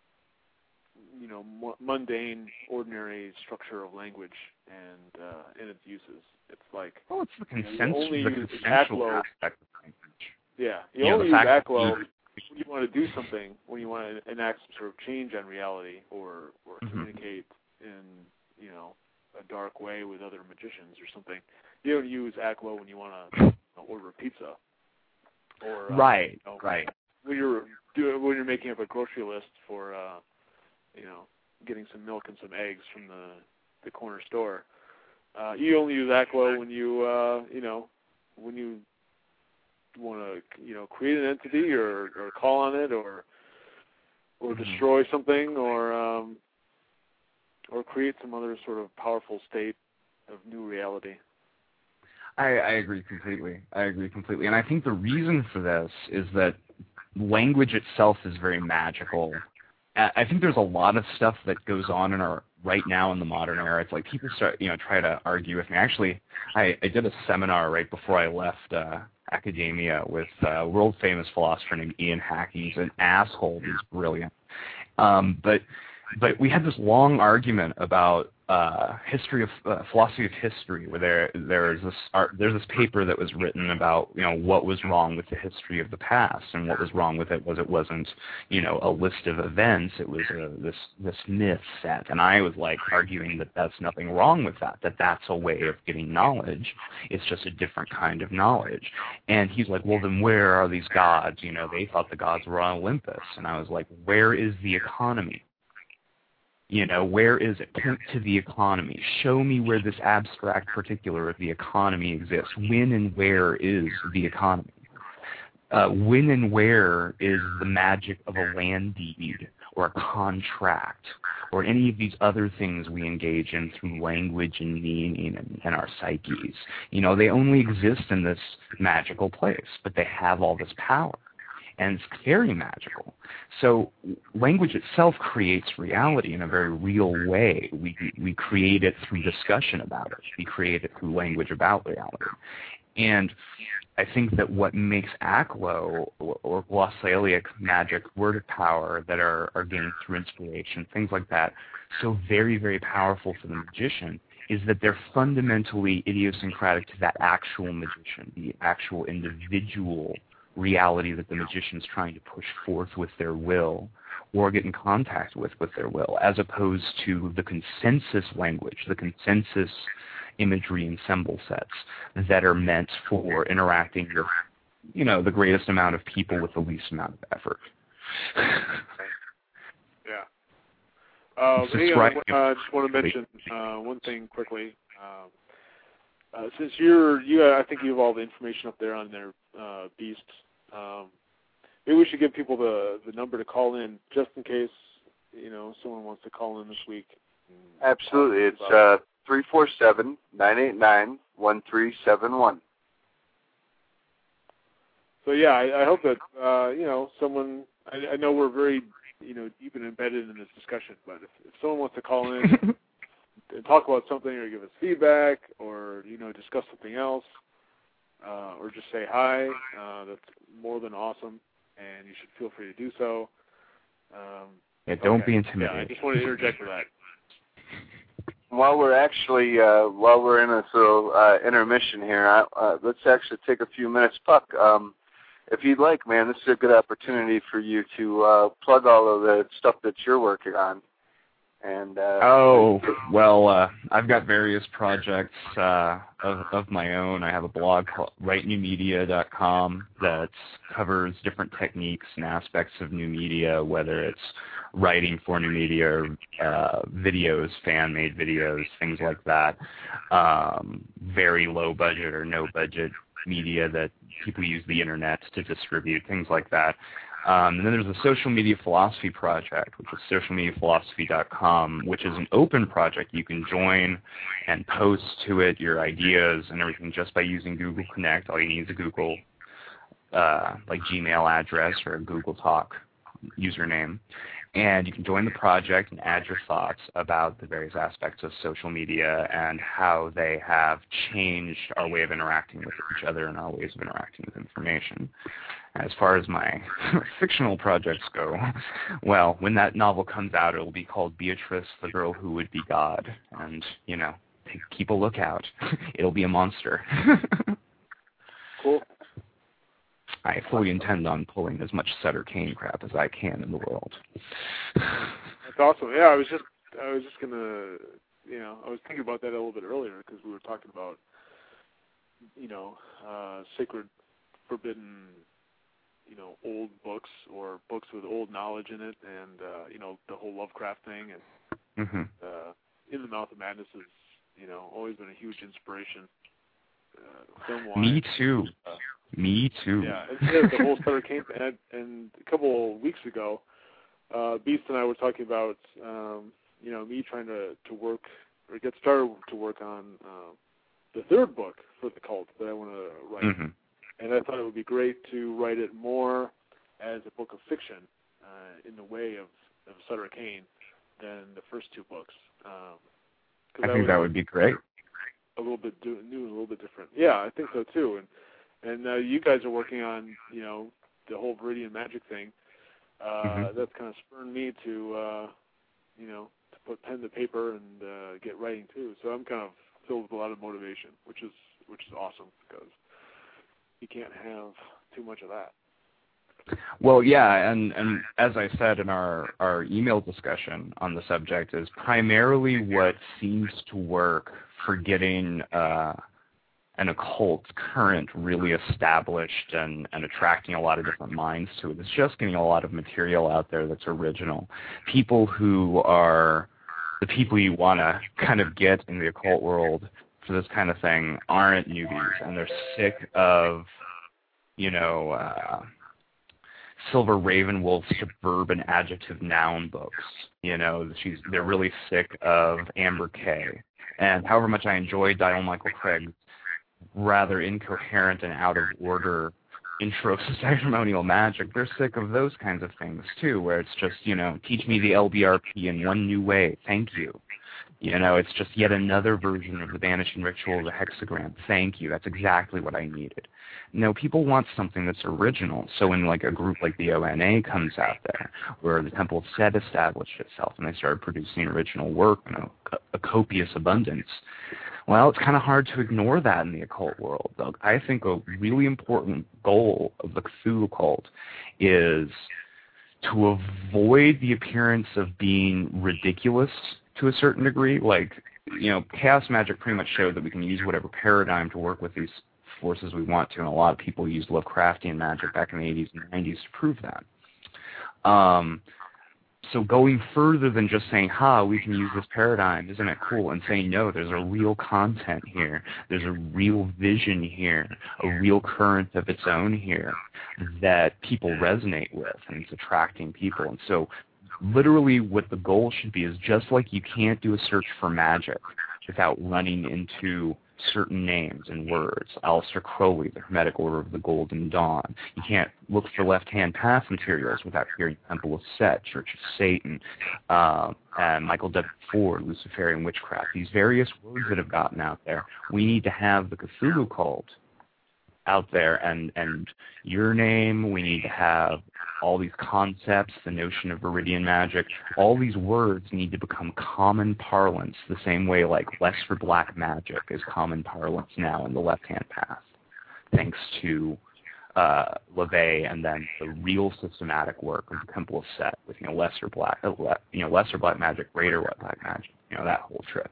mundane, ordinary structure of language and in its uses. It's like it's the consensual aspect of language. Yeah, you only use Aklo when you want to do something, when you want to enact some sort of change on reality or communicate in a dark way with other magicians or something. You don't use Aklo when you want to order a pizza, or right. When you're making up a grocery list for getting some milk and some eggs from the corner store. You only use Aklo when you when you want to create an entity or call on it or destroy something or create some other sort of powerful state of new reality. I agree completely. And I think the reason for this is that language itself is very magical. I think there's a lot of stuff that goes on right now in the modern era. It's like people start, try to argue with me. Actually, I did a seminar right before I left academia with a world-famous philosopher named Ian Hacking. He's an asshole. He's brilliant. But we had this long argument about philosophy of history, where there's this paper that was written about what was wrong with the history of the past, and what was wrong with it wasn't a list of events. It was this myth set, and I was like arguing that that's nothing wrong with that that's a way of getting knowledge. It's just a different kind of knowledge. And he's like, well, then where are these gods? They thought the gods were on Olympus, and I was like, where is the economy? Where is it? Point to the economy. Show me where this abstract particular of the economy exists. When and where is the economy? When and where is the magic of a land deed or a contract or any of these other things we engage in through language and meaning and our psyches? They only exist in this magical place, but they have all this power. And it's very magical. So language itself creates reality in a very real way. We create it through discussion about it. We create it through language about reality. And I think that what makes Aklo or glossalic magic, word of power that are gained through inspiration, things like that, so very, very powerful for the magician is that they're fundamentally idiosyncratic to that actual magician, the actual individual reality that the magician's trying to push forth with their will or get in contact with their will, as opposed to the consensus language, the consensus imagery and symbol sets that are meant for interacting with, the greatest amount of people with the least amount of effort. Yeah. I just want to mention one thing quickly. Since I think you have all the information up there on their Beast. Maybe we should give people the number to call in, just in case someone wants to call in this week. Absolutely, it's 347-989-1371. So yeah, I hope that someone. I know we're very deep and embedded in this discussion, but if someone wants to call in and talk about something, or give us feedback, or discuss something else, or just say hi, that's more than awesome, and you should feel free to do so. Don't be intimidated. Yeah, I just want to interject with that. While we're in a little intermission here, let's actually take a few minutes, Puck. If you'd like, man, this is a good opportunity for you to plug all of the stuff that you're working on. And I've got various projects of my own. I have a blog called WriteNewMedia.com that covers different techniques and aspects of new media, whether it's writing for new media or videos, fan-made videos, things like that. Very low budget or no budget media that people use the internet to distribute, things like that. And then there's the Social Media Philosophy Project, which is socialmediaphilosophy.com, which is an open project. You can join and post to it your ideas and everything just by using Google Connect. All you need is a Google Gmail address or a Google Talk username. And you can join the project and add your thoughts about the various aspects of social media and how they have changed our way of interacting with each other and our ways of interacting with information. As far as my fictional projects go, well, when that novel comes out, it will be called Beatrice, the Girl Who Would Be God. And, keep a lookout. It'll be a monster. Cool. I fully intend on pulling as much Sutter Kane crap as I can in the world. That's awesome. Yeah, I was just gonna, I was thinking about that a little bit earlier because we were talking about, sacred, forbidden, old books or books with old knowledge in it, and the whole Lovecraft thing, and In the Mouth of Madness has, always been a huge inspiration. Film-wise. Me too. Yeah, the whole Sutter Kane, and a couple of weeks ago, Beast and I were talking about, me trying to work or get started to work on the third book for the cult that I want to write. Mm-hmm. And I thought it would be great to write it more as a book of fiction in the way of Sutter Kane than the first two books. I think that would be great. A little bit new and a little bit different. Yeah, I think so too. And you guys are working on, the whole Viridian Magic thing. That's kind of spurred me to, to put pen to paper and get writing too. So I'm kind of filled with a lot of motivation, which is awesome because you can't have too much of that. Well, yeah, and as I said in our email discussion on the subject, is primarily what seems to work for getting an occult current really established and attracting a lot of different minds to it. It's just getting a lot of material out there that's original. People who are the people you want to kind of get in the occult world for this kind of thing aren't newbies, and they're sick of, Silver Ravenwolf's suburban adjective noun books. They're really sick of Amber Kay. And however much I enjoy Dial Michael Craig's rather incoherent and out of order intro to ceremonial magic, they're sick of those kinds of things too, where it's just, teach me the LBRP in one new way, thank you. It's just yet another version of the Banishing Ritual of the Hexagram. Thank you, that's exactly what I needed. No, people want something that's original. So when a group like the ONA comes out there, where the Temple of Set established itself and they started producing original work in a copious abundance, well, it's kind of hard to ignore that in the occult world. I think a really important goal of the Cthulhu cult is to avoid the appearance of being ridiculous to a certain degree. Like, chaos magic pretty much showed that we can use whatever paradigm to work with these forces we want to, and a lot of people used Lovecraftian magic back in the 80s and 90s to prove that. So going further than just saying, we can use this paradigm, isn't it cool? And saying, no, there's a real content here. There's a real vision here, a real current of its own here that people resonate with, and it's attracting people. And so literally what the goal should be is, just like you can't do a search for magic without running into certain names and words. Aleister Crowley, the Hermetic Order of the Golden Dawn. You can't look for left-hand path materials without hearing Temple of Set, Church of Satan, and Michael W. Ford, Luciferian Witchcraft. These various words that have gotten out there. We need to have the Cthulhu cult out there, and your name. We need to have all these concepts, the notion of Viridian magic. All these words need to become common parlance, the same way like Lesser Black magic is common parlance now in the left-hand path, thanks to LaVey, and then the real systematic work of the Temple of Set with Lesser Black magic, Greater Black magic, that whole trip.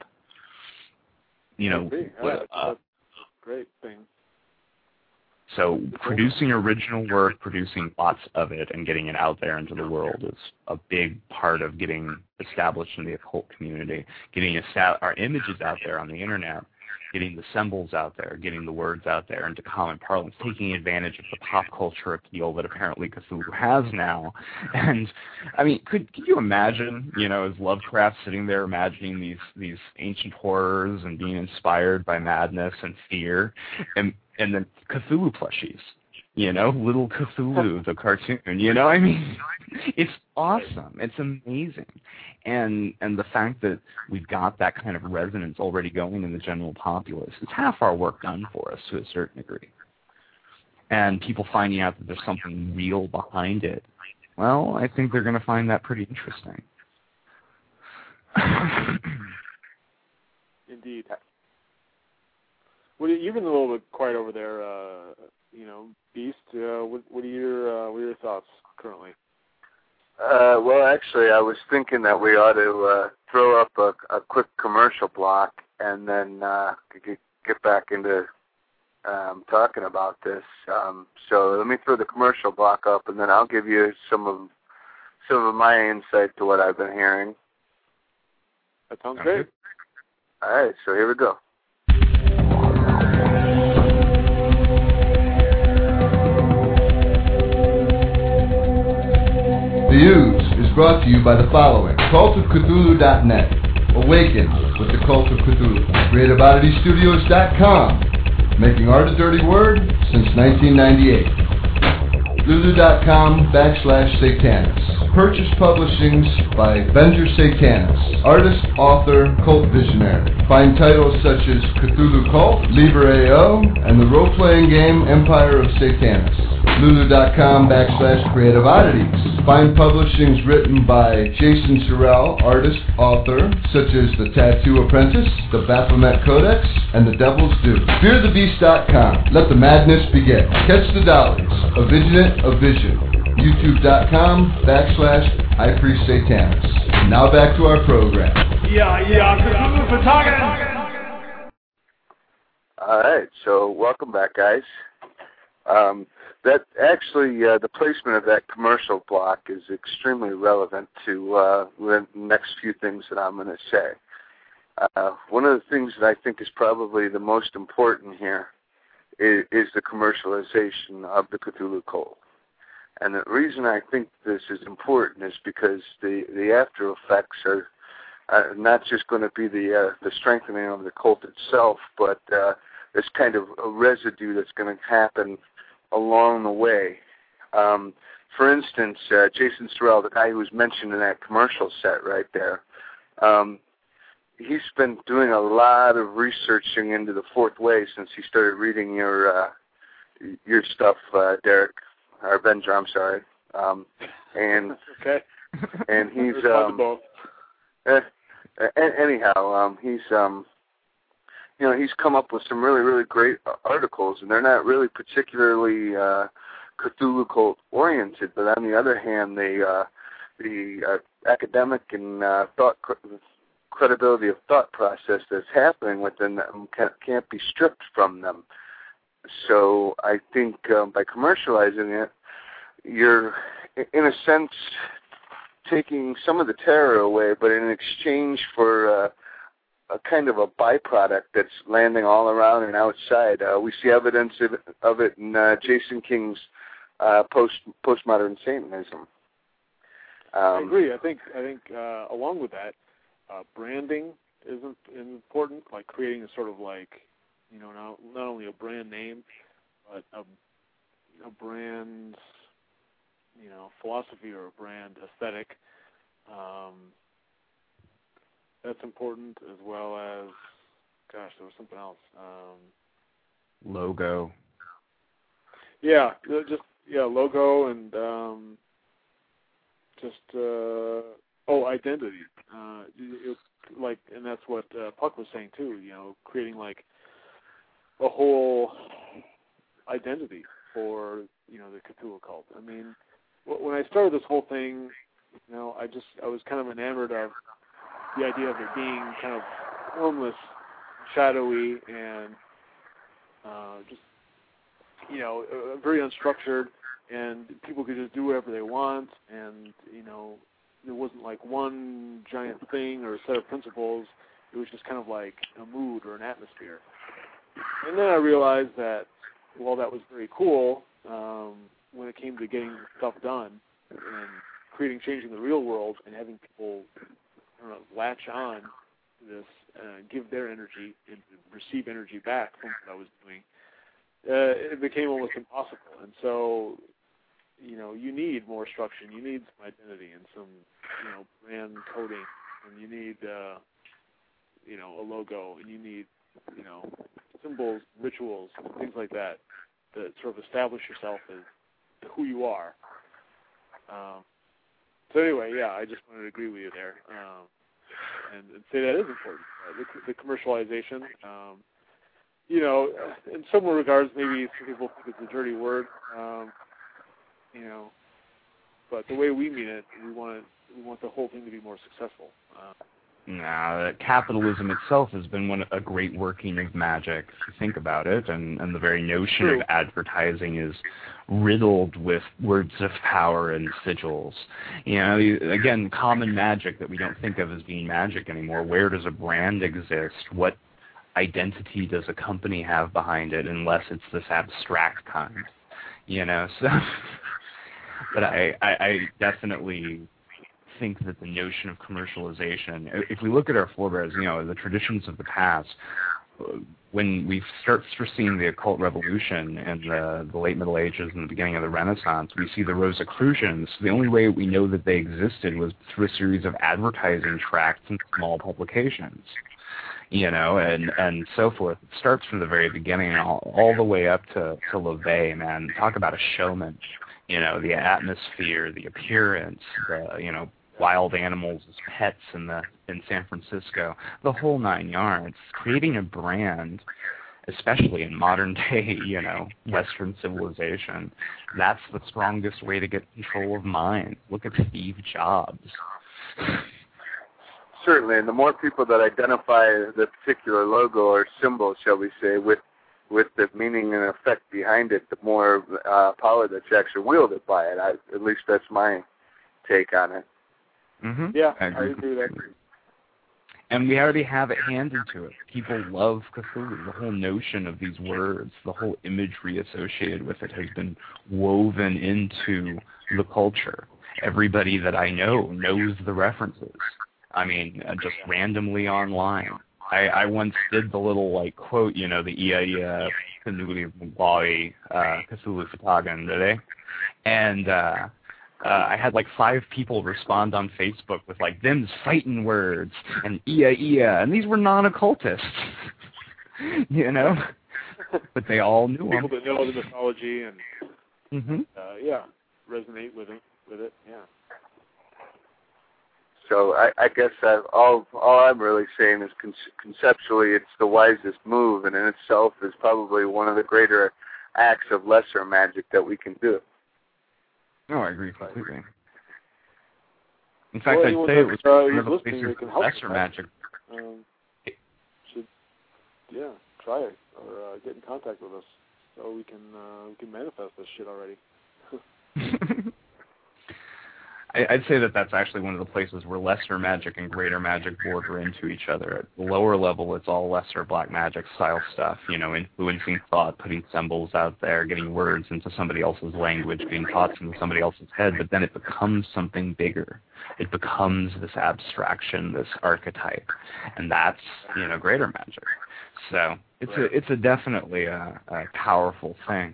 That's a great thing. So producing original work, producing lots of it, and getting it out there into the world is a big part of getting established in the occult community, getting our images out there on the internet, getting the symbols out there, getting the words out there into common parlance, taking advantage of the pop culture appeal that apparently Cthulhu has now. And, I mean, could you imagine, as Lovecraft sitting there imagining these ancient horrors and being inspired by madness and fear, and then Cthulhu plushies, little Cthulhu, the cartoon, I mean, it's awesome. It's amazing. And the fact that we've got that kind of resonance already going in the general populace is half our work done for us to a certain degree. And people finding out that there's something real behind it, well, I think they're going to find that pretty interesting. Indeed. Well, you've been a little bit quiet over there, Beast. What are your thoughts currently? Well, actually, I was thinking that we ought to throw up a quick commercial block and then get back into talking about this. So let me throw the commercial block up, and then I'll give you some of my insight to what I've been hearing. That sounds great. All right, so here we go. The Ooze is brought to you by the following: CultOfCthulhu.net. Awaken with the Cult of Cthulhu. CreativeOddityStudios.com. Making art a dirty word since 1998. Lulu.com/Satanus. Purchase publishings by Venger Satanus. Artist, author, cult visionary. Find titles such as Cthulhu Cult, Liber AO, and the role-playing game Empire of Satanus. Lulu.com/Creative Oddities. Find publishings written by Jason Sorrell, artist, author, such as The Tattoo Apprentice, The Baphomet Codex, and The Devil's Due. FearTheBeast.com. Let the madness begin. Catch the Dollies. A Vigilant of Vision. YouTube.com/HighPriestSatanus. Now back to our program. Cthulhu for talking. All right, so welcome back, guys. That actually, the placement of that commercial block is extremely relevant to the next few things that I'm going to say. One of the things that I think is probably the most important here is the commercialization of the Cthulhu cult. And the reason I think this is important is because the after effects are not just going to be the strengthening of the cult itself, but this kind of a residue that's going to happen along the way. For instance, Jason Sorrell, the guy who was mentioned in that commercial set right there, he's been doing a lot of researching into the Fourth Way since he started reading your stuff, Derek. Or Venger, I'm sorry. And okay. And he's anyhow, he's come up with some really, really great articles, and they're not really particularly Cthulhu cult oriented, but on the other hand, the academic and credibility of thought process that's happening within them can't be stripped from them. So I think by commercializing it, you're, in a sense, taking some of the terror away, but in exchange for a kind of a byproduct that's landing all around and outside. We see evidence of it in Jason King's postmodern Satanism. I agree. I think along with that, branding is important, like creating a sort of like, not only a brand name, but a brand, philosophy or a brand aesthetic. That's important, as well as, there was something else. Logo. Yeah, logo and identity. And that's what Puck was saying too. Creating like a whole identity for the Cthulhu cult. I mean, when I started this whole thing, I was kind of enamored of the idea of it being kind of formless, shadowy, and very unstructured, and people could just do whatever they want, and there wasn't like one giant thing or a set of principles. It was just kind of like a mood or an atmosphere. And then I realized that while that was very cool, when it came to getting stuff done and creating change in the real world and having people latch on to this, give their energy and receive energy back from what I was doing, it became almost impossible. And so, you need more structure, you need some identity and some, brand coding, and you need, a logo, and you need, symbols, rituals, things like that sort of establish yourself as who you are. So anyway, I just wanted to agree with you there, and say that is important. The commercialization, in some regards, maybe some people think it's a dirty word, but the way we mean it, we want the whole thing to be more successful. Capitalism itself has been a great working of magic, if you think about it, and the very notion of advertising is riddled with words of power and sigils. Again, common magic that we don't think of as being magic anymore. Where does a brand exist? What identity does a company have behind it, unless it's this abstract kind? So, but I definitely think that the notion of commercialization, if we look at our forebears, the traditions of the past, when we start seeing the occult revolution in the late Middle Ages and the beginning of the Renaissance, we see the Rosicrucians. The only way we know that they existed was through a series of advertising tracts and small publications, and so forth. It starts from the very beginning all the way up to LaVey, man. Talk about a showman. The atmosphere, the appearance, the, wild animals as pets in San Francisco, the whole nine yards. Creating a brand, especially in modern day, Western civilization, that's the strongest way to get control of minds. Look at Steve Jobs. Certainly, and the more people that identify the particular logo or symbol, shall we say, with the meaning and effect behind it, the more power that's actually wielded by it. At least that's my take on it. Mm-hmm. Yeah, I agree with that. And we already have it handed to us. People love Cthulhu. The whole notion of these words, the whole imagery associated with it has been woven into the culture. Everybody that I know knows the references. I mean, just randomly online. I once did the little, quote, the Ia Cthulhu Mugwai Cthulhu Fatagan, did they? And I had 5 people respond on Facebook with them's fighting words and Ia, and these were non-occultists, but they all knew people them. That know the mythology and resonate with it. Yeah. So I guess all I'm really saying is conceptually it's the wisest move, and in itself is probably one of the greater acts of lesser magic that we can do. No, I agree completely. In fact, I'd say it was one of the places for lesser magic. Should try it or get in contact with us so we can manifest this shit already. I'd say that's actually one of the places where lesser magic and greater magic border into each other. At the lower level, it's all lesser black magic style stuff, influencing thought, putting symbols out there, getting words into somebody else's language, getting thoughts into somebody else's head, but then it becomes something bigger. It becomes this abstraction, this archetype, and that's, greater magic. So it's definitely a powerful thing.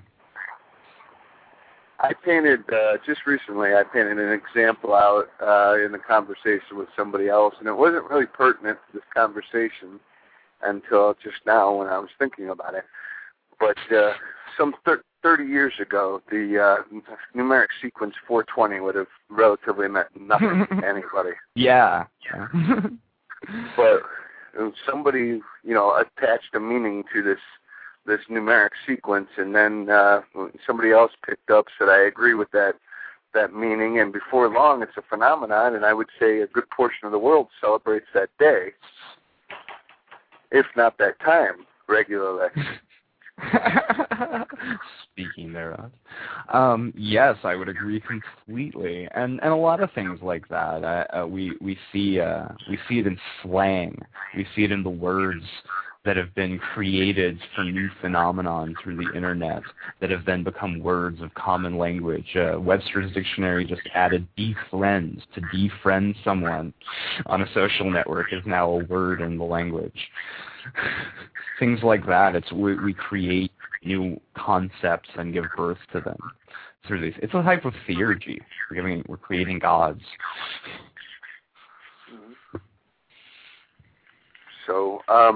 I painted, just recently, I painted an example out in a conversation with somebody else, and it wasn't really pertinent to this conversation until just now when I was thinking about it. But some 30 years ago, the numeric sequence 420 would have relatively meant nothing to anybody. Yeah. But somebody, attached a meaning to this numeric sequence, and then somebody else picked up, said, I agree with that meaning, and before long it's a phenomenon, and I would say a good portion of the world celebrates that day, if not that time, regularly. Speaking thereof. Yes, I would agree completely. And a lot of things like that. We see it in slang. We see it in the words that have been created for new phenomenon through the internet that have then become words of common language. Webster's Dictionary just added befriend. To defriend someone on a social network is now a word in the language. Things like that. We create new concepts and give birth to them through these. It's a type of theurgy. We're creating gods. So,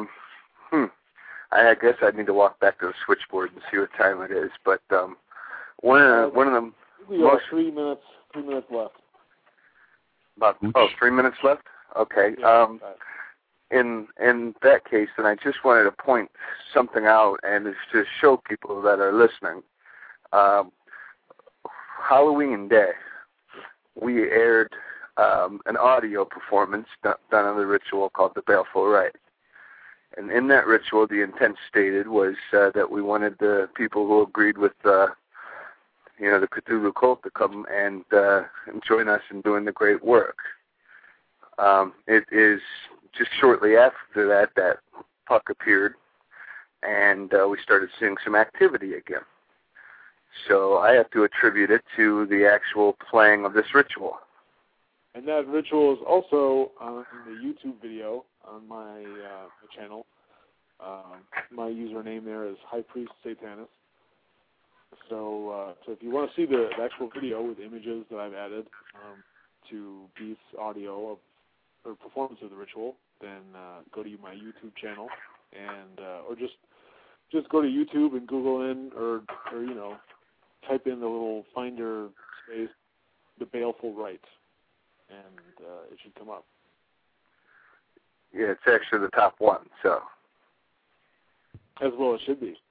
I guess I'd need to walk back to the switchboard and see what time it is. But one of them. We have 3 minutes. 3 minutes left. 3 minutes left. Okay. Yeah, in that case, then I just wanted to point something out and to show people that are listening. Halloween Day, we aired an audio performance done on the ritual called the Baleful Rite. And in that ritual, the intent stated was that we wanted the people who agreed with the Cthulhu cult to come and join us in doing the great work. It is just shortly after that Puck appeared, and we started seeing some activity again. So I have to attribute it to the actual playing of this ritual. And that ritual is also in the YouTube video on my channel. My username there is High Priest Satanist. So if you want to see the actual video with images that I've added to Beef's audio or performance of the ritual, then go to my YouTube channel and or just go to YouTube and Google in or type in the little finder space, the Baleful Rite, and it should come up. Yeah, it's actually the top one, so. As well it should be.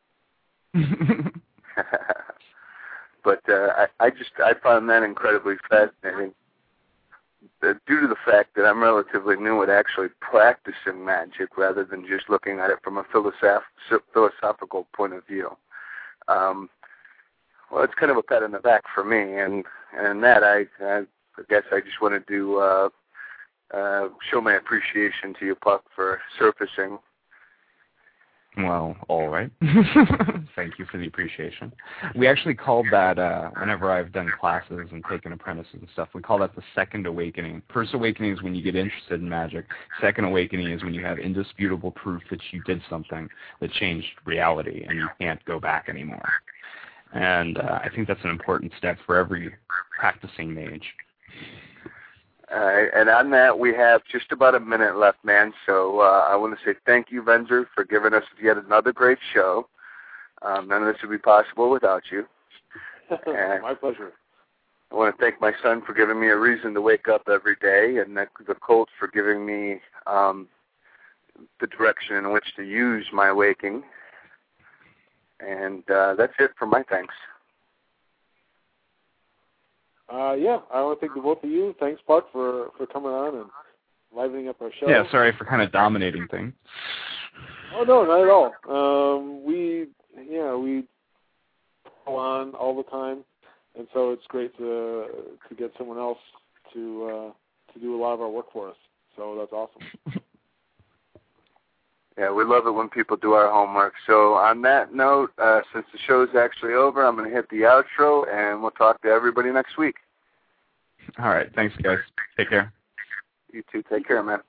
But I found that incredibly fascinating. Due to the fact that I'm relatively new at actually practicing magic rather than just looking at it from a philosophical point of view. Well, it's kind of a pat on the back for me, and that I guess I just wanted to show my appreciation to you, Puck, for surfacing. Well, all right. Thank you for the appreciation. We actually called that, whenever I've done classes and taken apprentices and stuff, we call that the second awakening. First awakening is when you get interested in magic. Second awakening is when you have indisputable proof that you did something that changed reality and you can't go back anymore. And I think that's an important step for every practicing mage. All right, and on that, we have just about a minute left, man. So I want to say thank you, Venzer, for giving us yet another great show. None of this would be possible without you. My pleasure. I want to thank my son for giving me a reason to wake up every day, and the Colts for giving me the direction in which to use my waking. And that's it for my thanks. Yeah, I want to thank the both of you. Thanks, Puck, for coming on and livening up our show. Yeah, sorry for kind of dominating things. Oh, no, not at all. We go on all the time, and so it's great to get someone else to do a lot of our work for us. So that's awesome. Yeah, we love it when people do our homework. So on that note, since the show's actually over, I'm going to hit the outro, and we'll talk to everybody next week. All right. Thanks, guys. Take care. You too. Take care, man.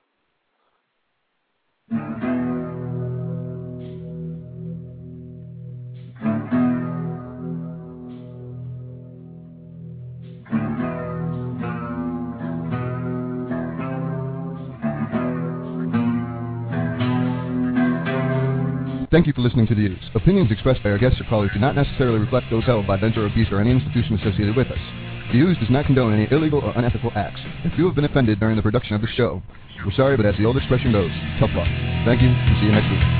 Thank you for listening to The Use. Opinions expressed by our guests or callers do not necessarily reflect those held by Ventura Beast or any institution associated with us. The Use does not condone any illegal or unethical acts. If you have been offended during the production of the show, we're sorry, but as the old expression goes, tough luck. Thank you, and see you next week.